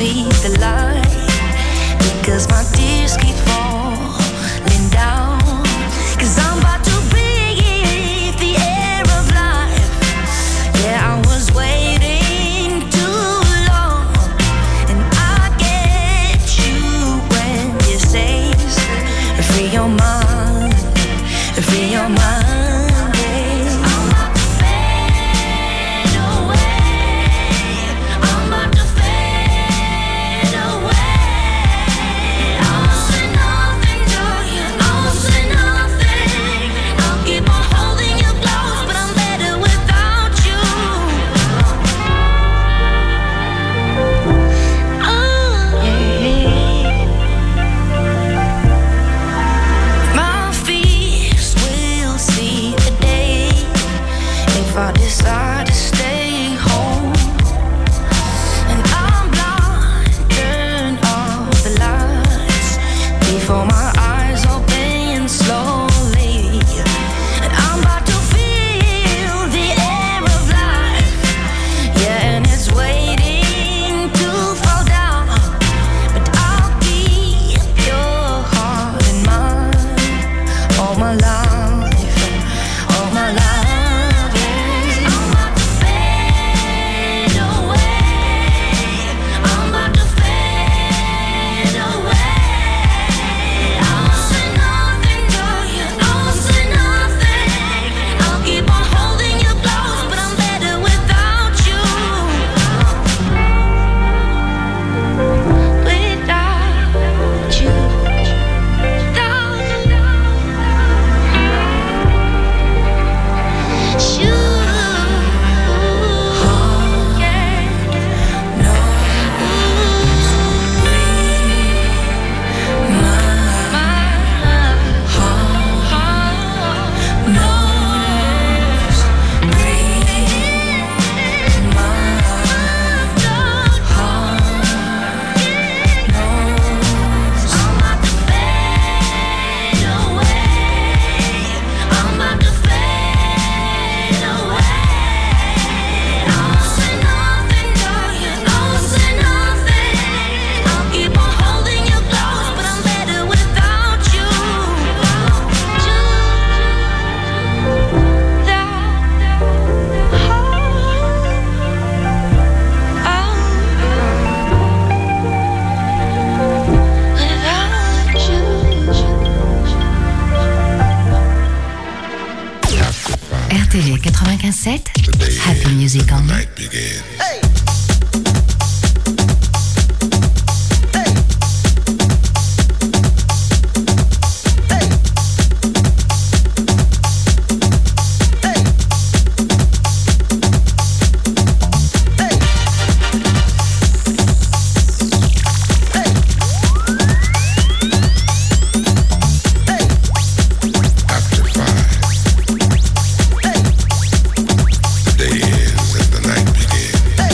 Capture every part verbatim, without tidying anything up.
see the light, because my tears keep falling down, 'cause I'm about to breathe the air of life. Yeah, I was waiting too long, and I get you when you say, free your mind, free your mind. quatre-vingt-quinze sept, Happy Music Only. The day ends and the night begins.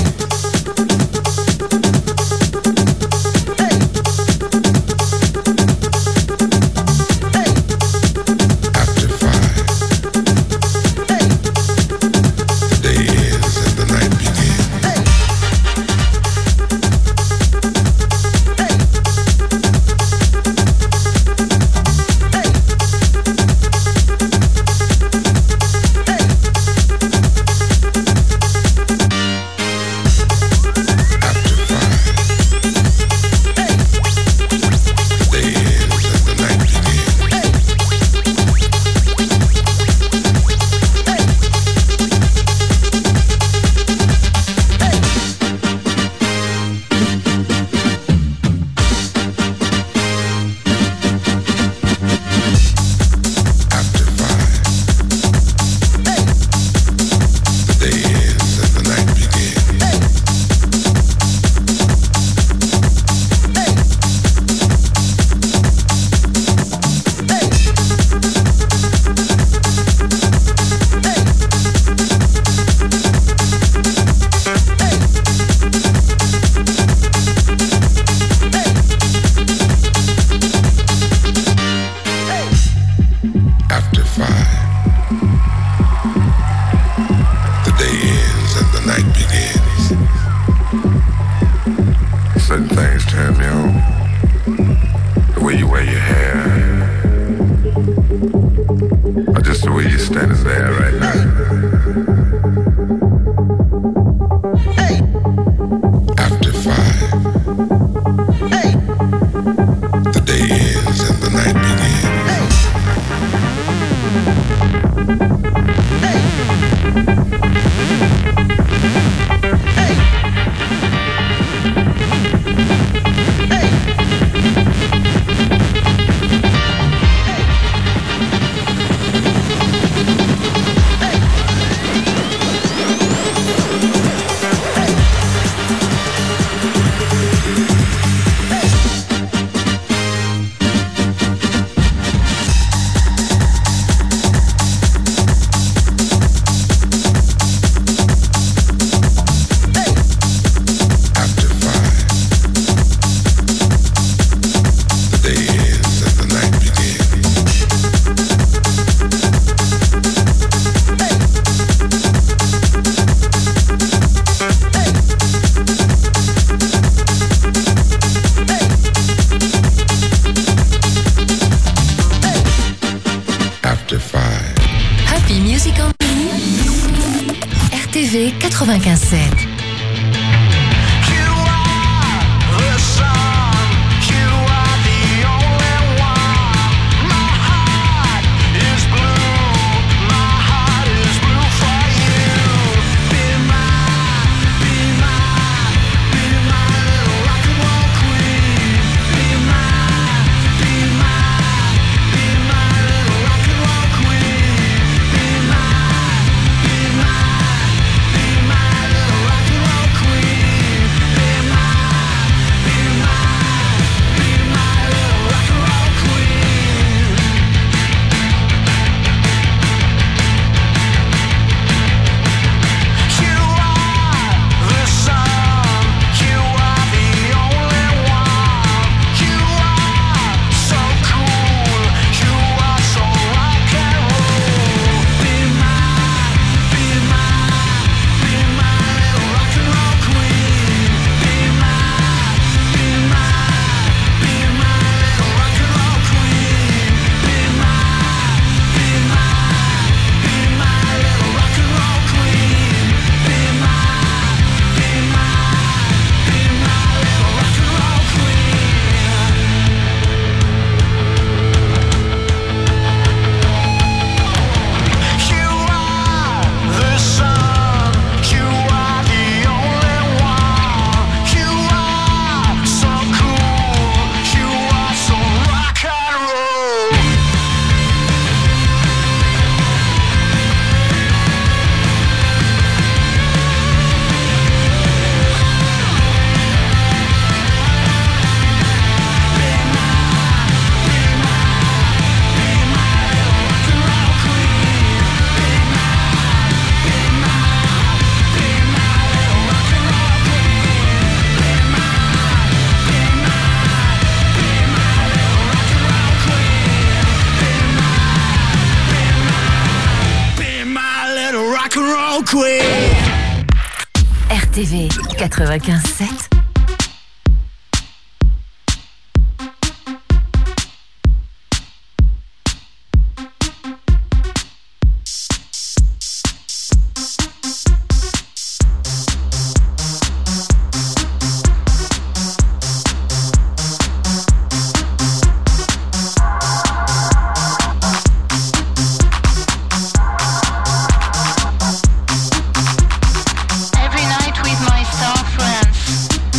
quatre-vingt-quinze sept. R T V quatre-vingt-quinze sept. Every night with my star friends.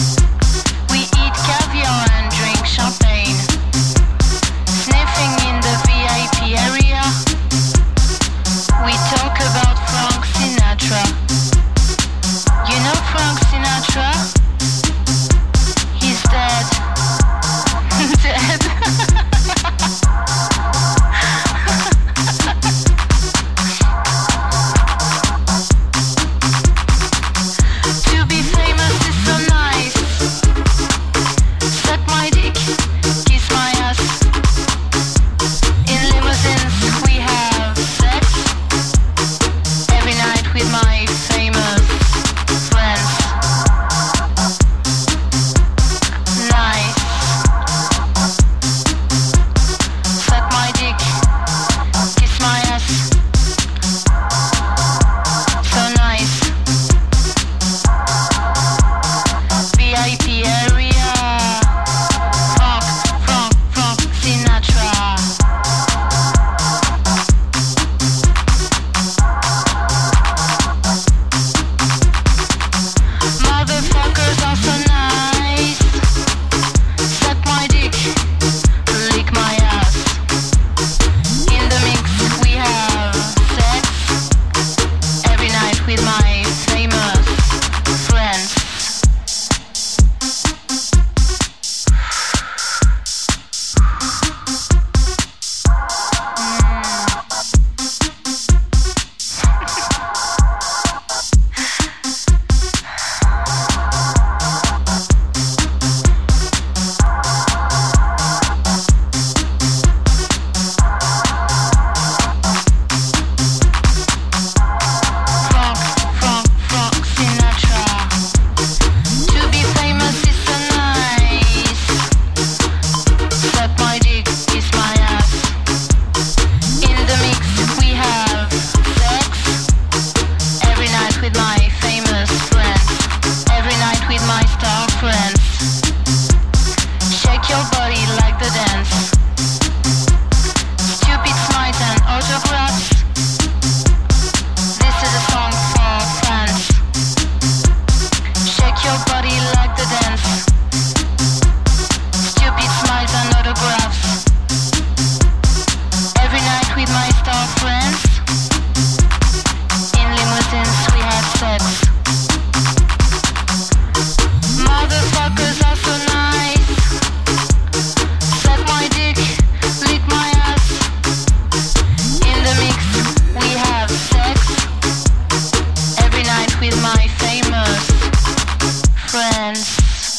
dance.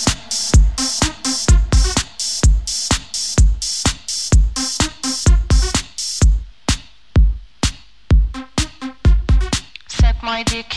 Suck my dick.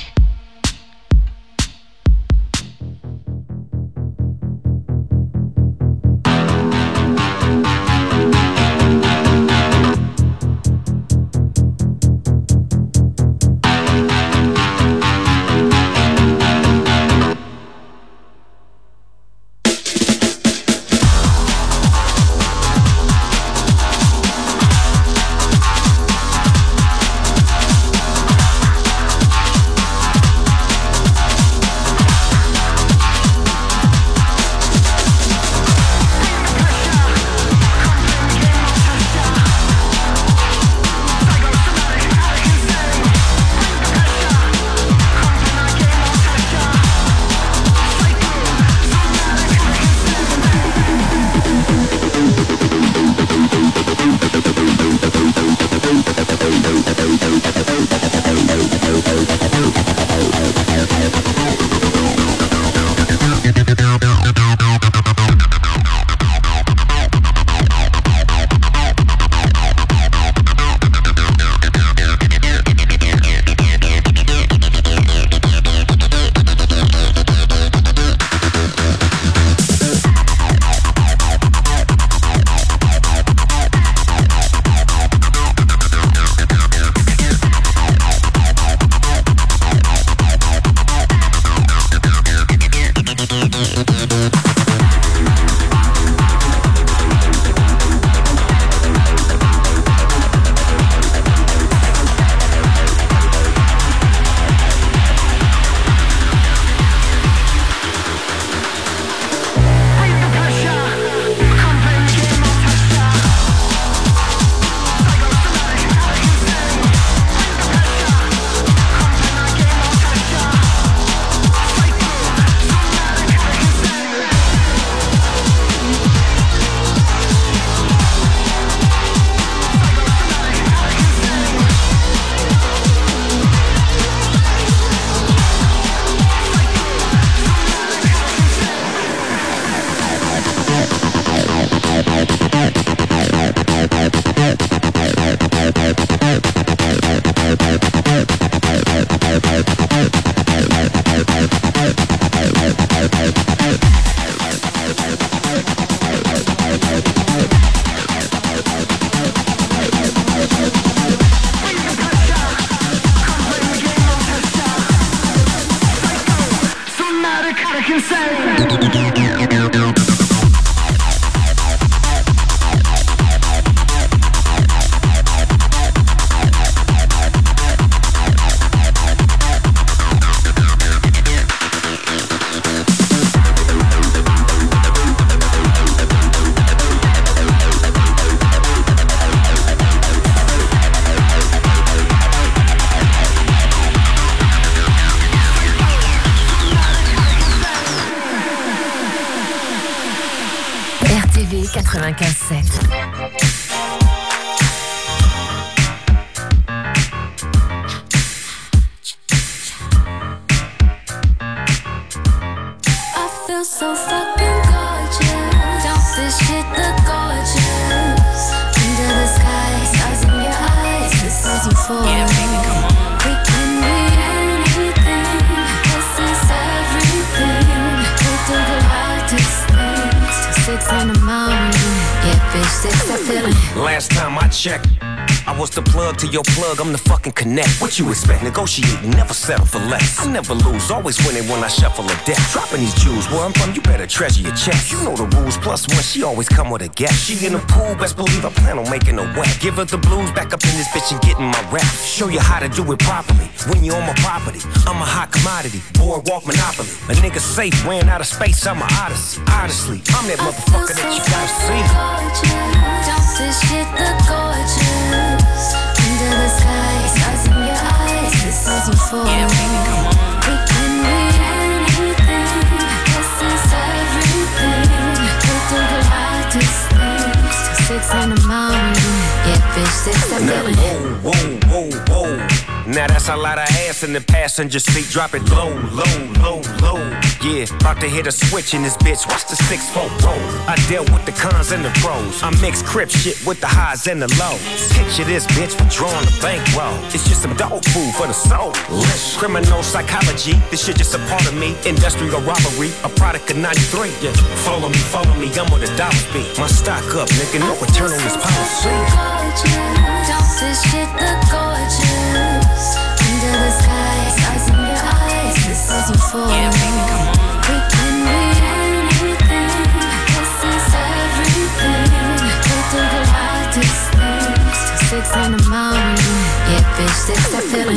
quatre-vingt-quinze sept. So fucking gorgeous. Don't this shit look gorgeous? Under the sky, stars in your eyes. This is euphoria. Yeah, baby, come on. We can be anything. This is everything. We do the hardest things till six in the morning. Yeah, bitch, this that feeling. Last time I checked, I was the plug to your plug, I'm the fucking connect. What you expect? Negotiating, never settle for less. I never lose, always winning when I shuffle a deck. Dropping these jewels, where I'm from, you better treasure your checks. You know the rules, plus one, she always come with a guest. She in the pool, best believe I plan on making her wet. Give her the blues, back up in this bitch and getting my rap. Show you how to do it properly, when you're on my property. I'm a hot commodity, boardwalk monopoly. A nigga safe, ran out of space, I'm a odyssey. Honestly, I'm that motherfucker that you gotta see. Don't this shit look gorgeous? Under the sky, stars in your eyes. This is euphoria. Yeah, baby, come on. We can be anything. This is everything. We do the hardest things till six in the morning. Yeah, bitch, this that feeling. Whoa, whoa, whoa, whoa. Now that's a lot of ass in the passenger seat. Drop it low, low, low, low. Yeah, about to hit a switch in this bitch. Watch the six four roll. I dealt with the cons and the pros. I mix crip shit with the highs and the lows. Picture this bitch withdrawing the bankroll. It's just some dog food for the soul. Less criminal psychology. This shit just a part of me. Industrial robbery, a product of ninety-three. Yeah, follow me, follow me. I'm with a dollar speed. My stock up, nigga. No return on this policy. Don't this shit look gorgeous? Under the sky, stars in your eyes. This is euphoria. Yeah, baby, come on. We can be anything. This is everything. We do the wildest things till six in the morning. Yeah, bitch, this that feeling.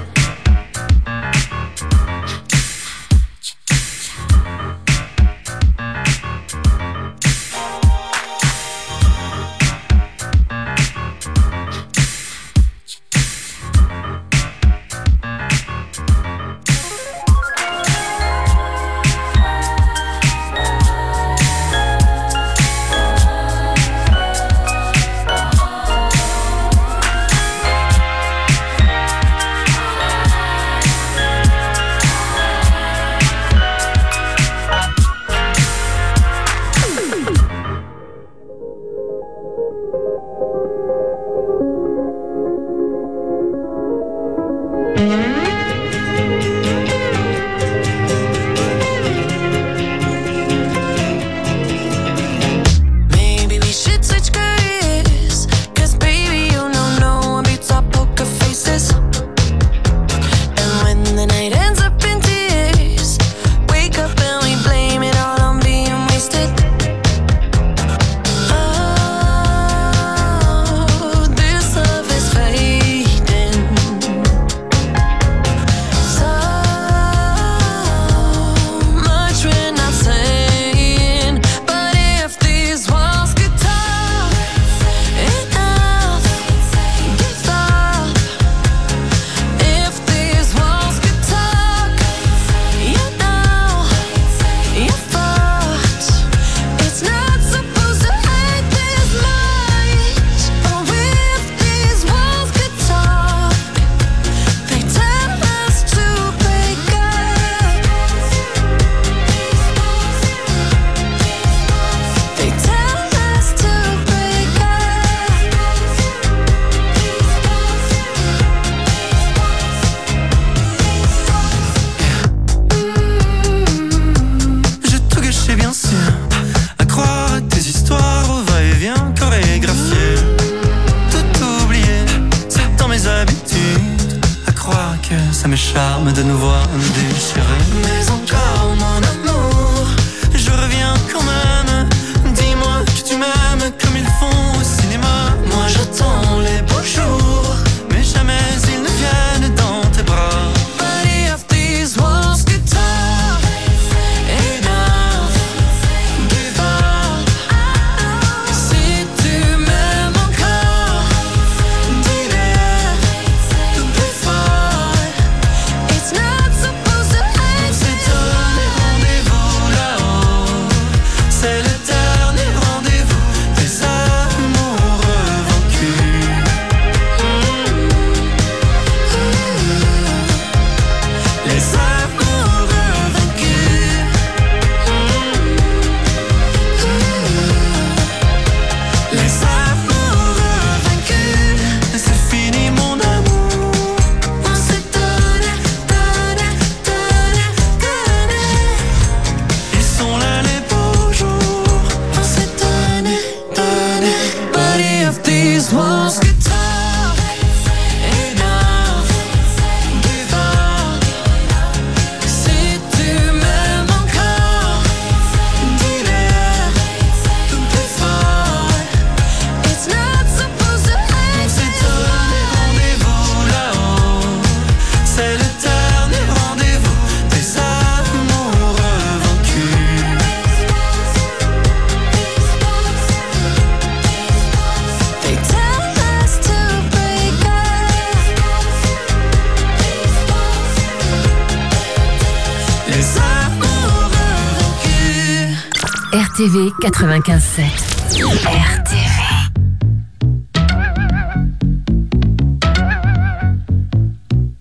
R T V quatre-vingt-quinze sept. R T V.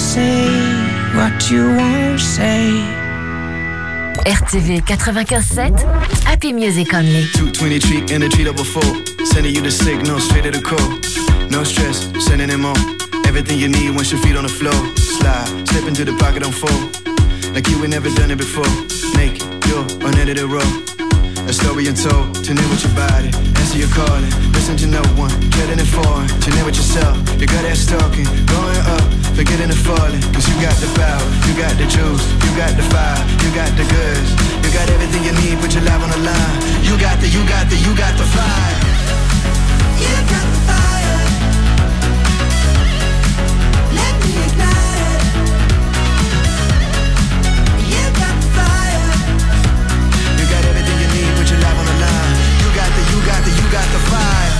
say what you won't say. R T V quatre-vingt-quinze sept, Happy Music Only. two twenty-three in a three double four. Sending you the signal straight to the core. No stress, sending them on. Everything you need once your feet on the floor. Slide, slip into the pocket on four. Like you ain't never done it before. Naked, pure, unedited raw. A story untold, tune in with your body. Answer your calling, listen to no one. Treading it foreign, tune in with yourself. You got that stalking, going up, forgetting the falling. Cause you got the power, you got the juice, you got the fire, you got the goods. You got everything you need, put your life on the line. You got the, you got the, you got the fire. You got the fire. Let me ignite it. You got the fire. You got everything you need, put your life on the line. You got the, you got the, you got the fire.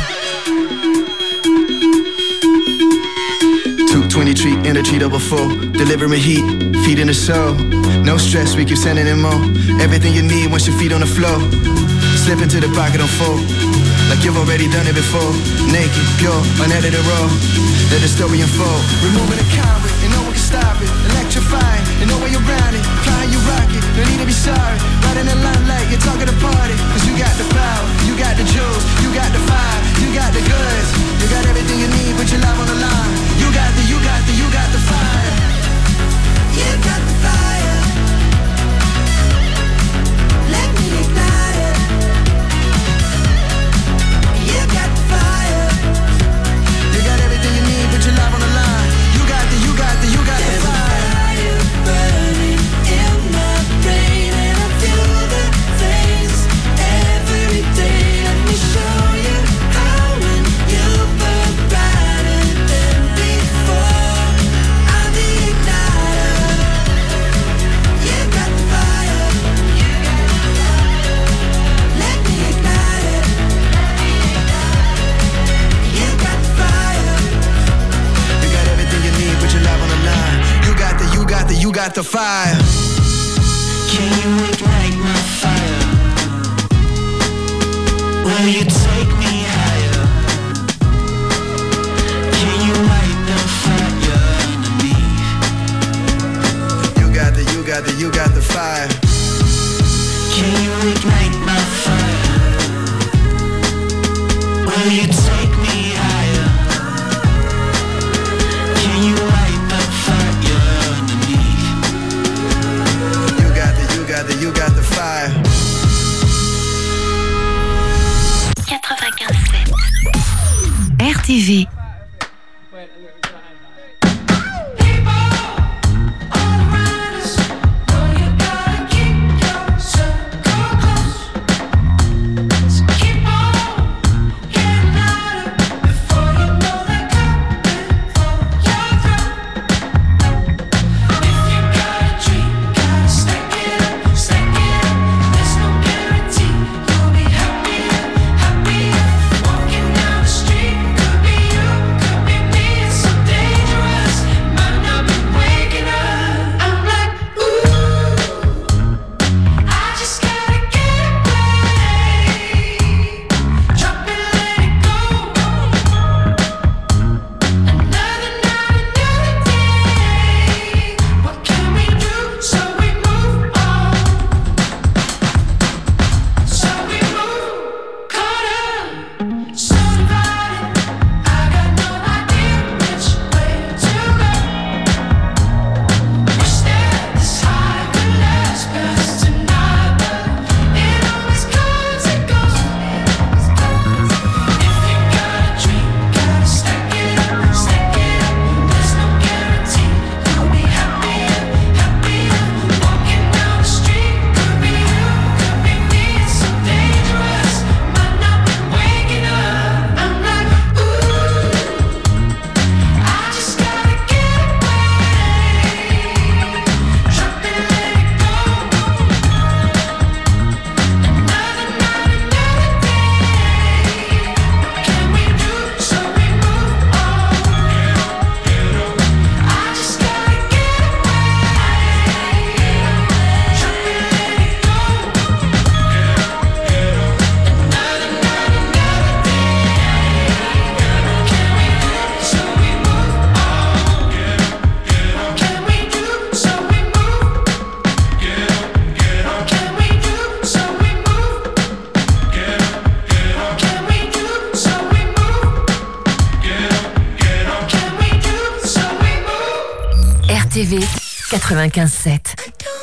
two twenty-three in a three double four. Delivering heat, feeding the soul. No stress, we keep sending in more. Everything you need once your feet on the floor. Slip into the pocket on four. Like you've already done it before. Naked, pure, unedited raw. Let the story unfold. Removing the concrete, and no one can stop it. Electrifying, and no way around it. Flying, you rock it, no need to be sorry. Right in the limelight, you're talking to party. Cause you got the power, you got the juice, you got the fire, you got the goods. You got everything you need, put your life on the line. You got the, you got the, you got the fire. You got the fire. Let me ignite it. You got the fire. You got everything you need, put your life on the line. You got the, you got the, you got the fire. Fire burning in my brain, and I feel the flames every day. Let me show you how when you burn brighter than before. I'm the igniter. You got the fire. Let me ignite it. You got the fire. You got everything you need, put your life on the line. You got the, you got the, you got the fire. Can you ignite my fire? Will you take me higher? Can you light the fire underneath? You got the, you got the, you got the fire. Can you ignite my fire? Will you take me higher? Can you light the fire underneath? You got the, you got the, you got the fire. quatre-vingt-quinze sept. R T V. Walking down the street, could be you. T V quatre-vingt-quinze sept.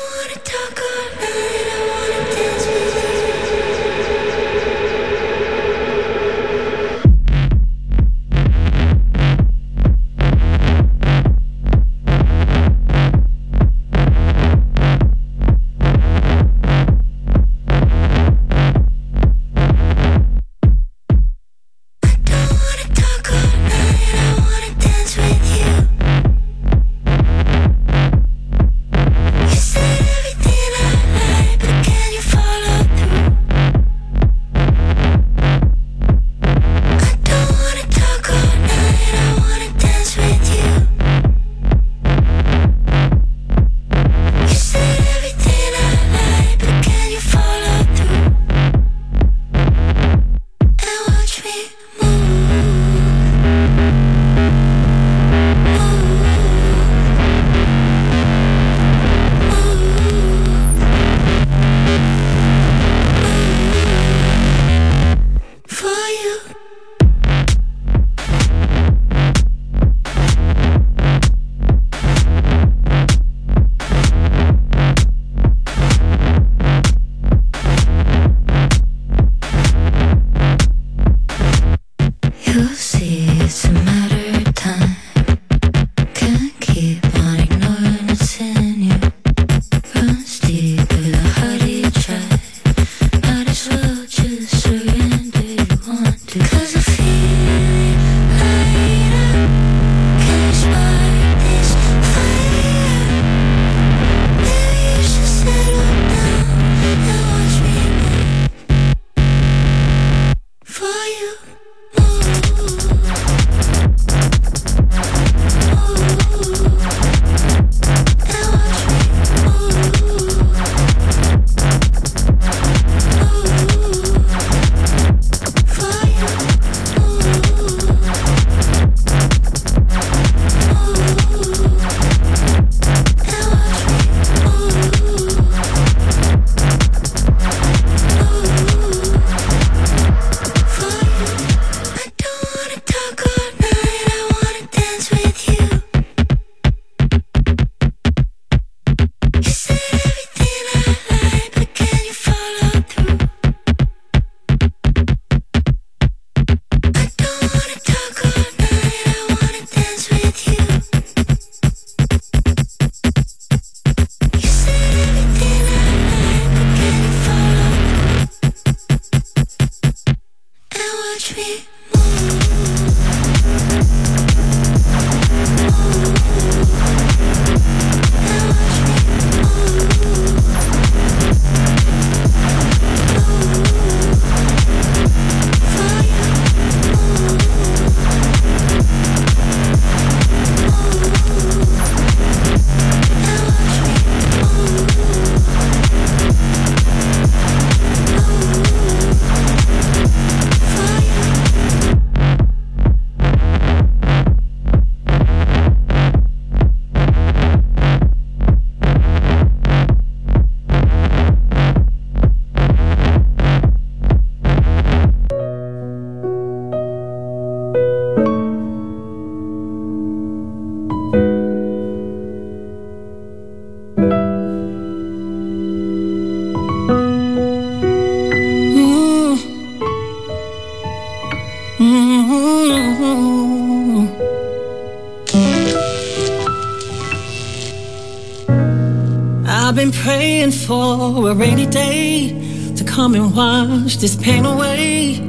I've been praying for a rainy day to come and wash this pain away.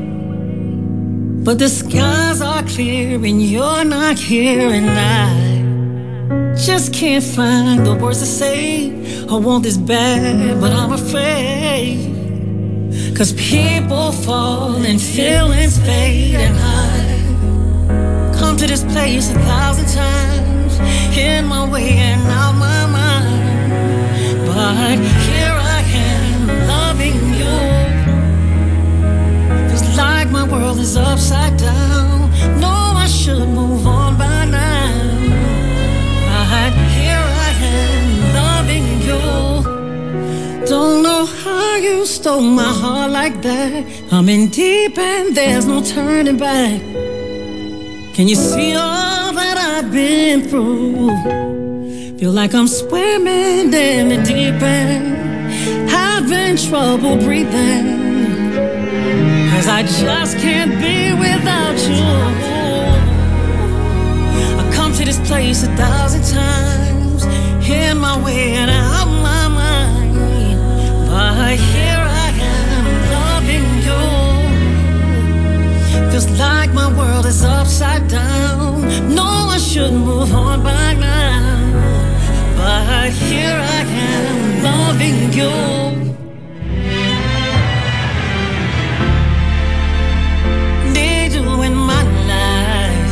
But the skies are clear and you're not here, and I just can't find the words to say. I want this bad, but I'm afraid. Cause people fall and feelings fade, and I come to this place a thousand times, in my way and out my mind. But here I am, loving you. Feels like my world is upside down. No, I should move on by now. But here I am, loving you. Don't know how you stole my heart like that. I'm in deep and there's no turning back. Can you see all that I've been through? Feel like I'm swimming in the deep end, having trouble breathing, 'cause I just can't be without you. I come to this place a thousand times, in my way and out my mind, but here I am loving you. Feels like my world is upside down. No, I should move on by now, but here I am loving you. Need you in my life.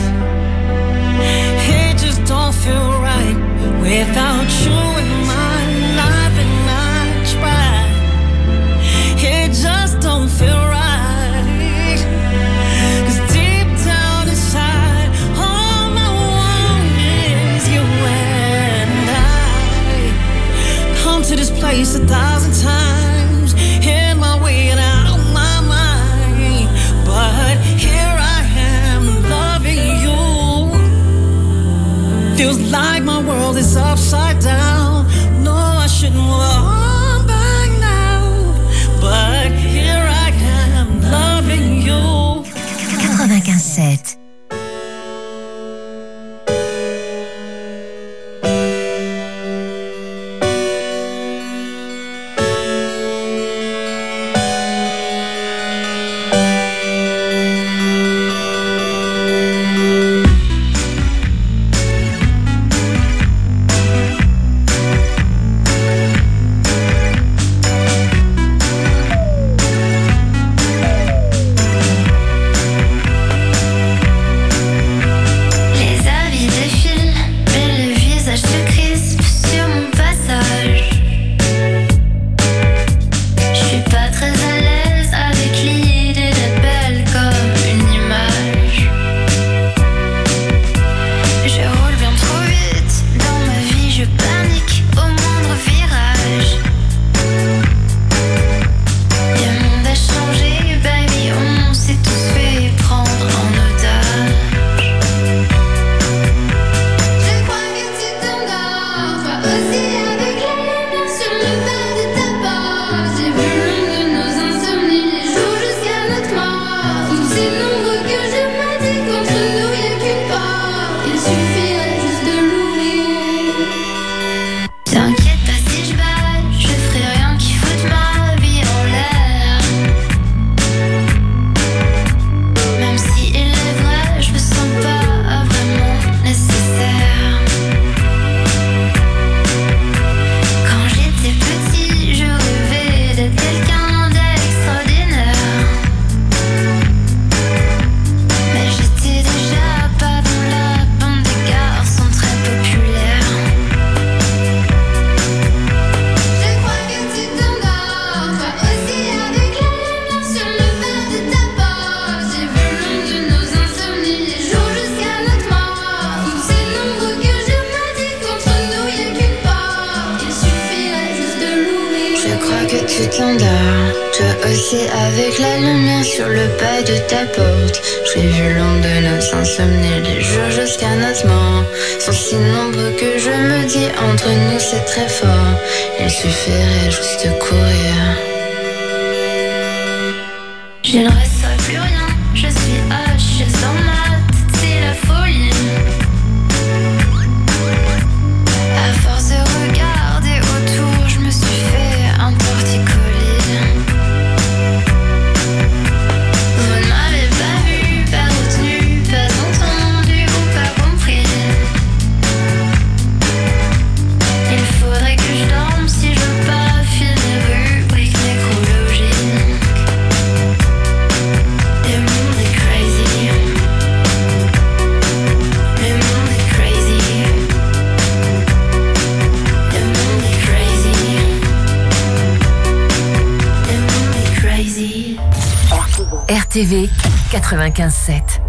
It just don't feel right without you in my life, and I try. It just don't feel right. To this place a thousand times, in my way and out my mind, but here I am loving you. Feels like my world is upside down. No, I shouldn't move on by now, but here I am loving you. quatre-vingt-quinze sept. Avec la lumière sur le pas de ta porte, j'ai vu l'ombre de nos insomnies, les jours jusqu'à notre mort sont si nombreux que je me dis entre nous c'est très fort. Il suffirait juste de courir. Je ne resterai plus rien, je suis H dans ma tête, c'est la folie. À force de regarder autour, je me suis fait un torticolis. R T V quatre-vingt-quinze sept.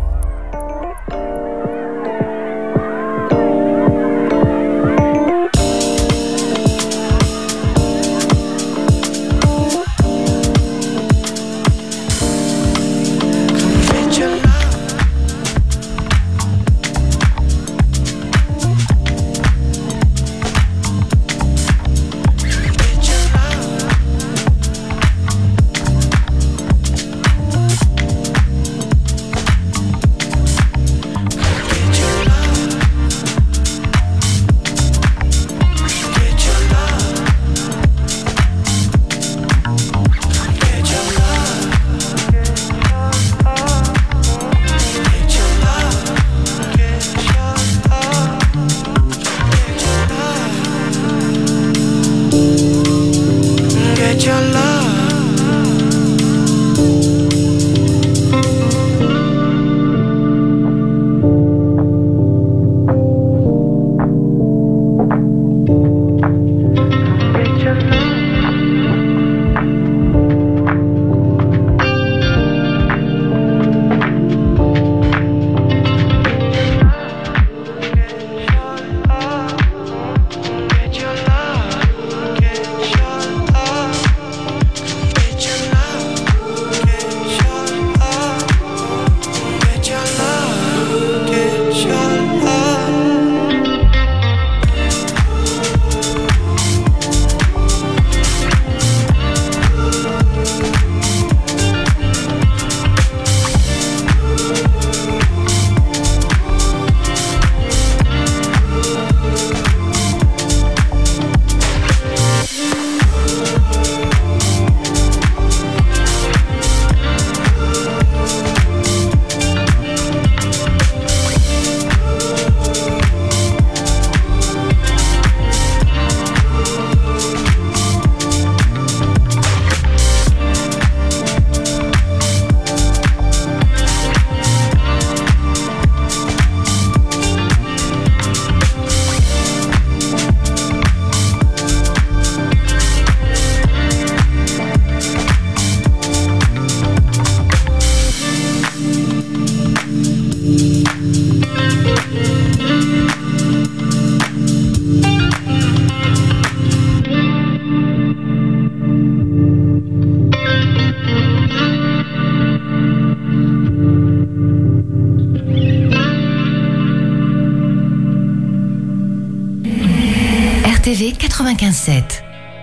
V quatre-vingt-quinze sept.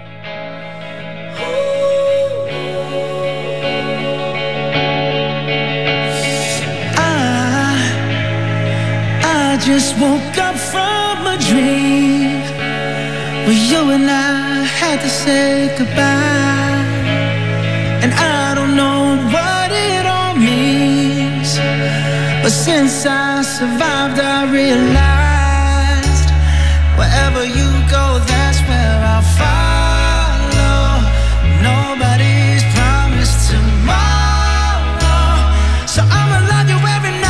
I just woke up from a dream where you and I had to say goodbye, and I don't know what it all means, but since I survived I realized wherever you go, that's where I'll follow. Nobody's promised tomorrow, so I'ma love you every night.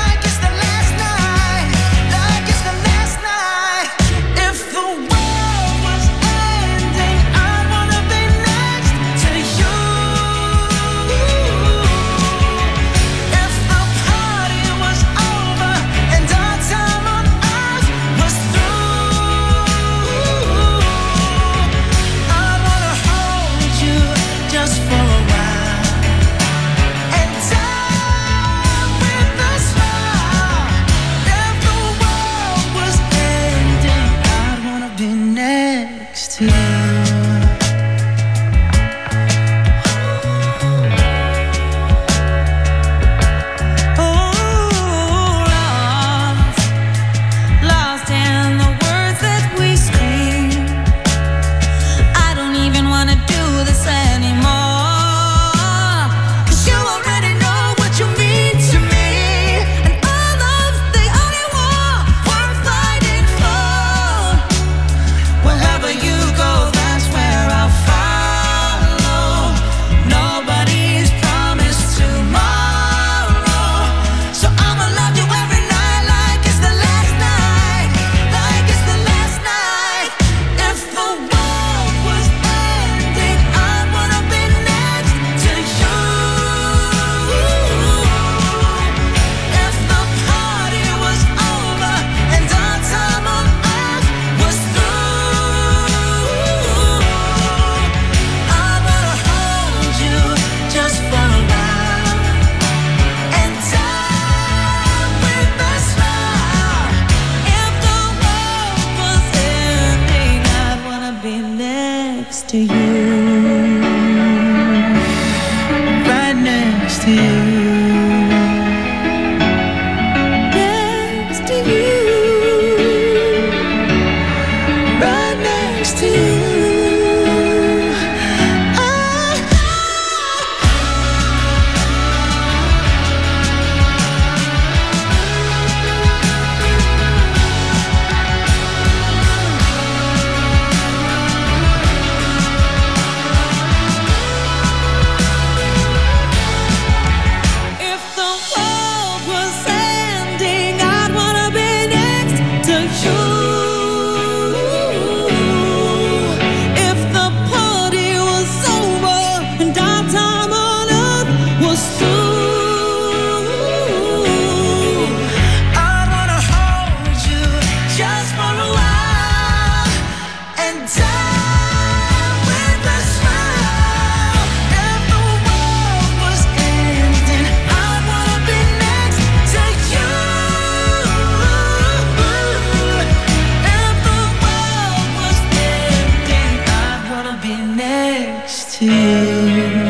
To you, right next to you, next to you, right next to you. To you.